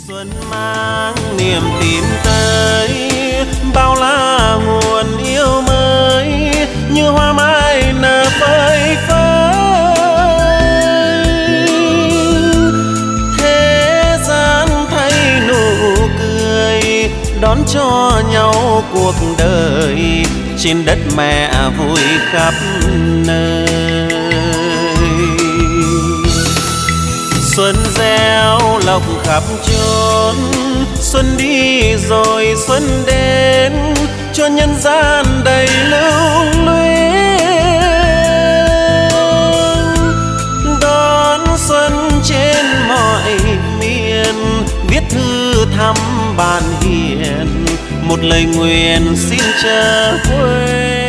Xuân mang niềm tin tới, bao la nguồn yêu mới như hoa mai nở phơi phới. Thế gian thay nụ cười đón cho nhau cuộc đời, trên đất mẹ vui khắp nơi. Xuân gieo lộc khắp chốn, xuân đi rồi xuân đến, cho nhân gian đầy lưu luyến. Đón xuân trên mọi miền, viết thư thăm bạn hiền, một lời nguyện xin chớ quên.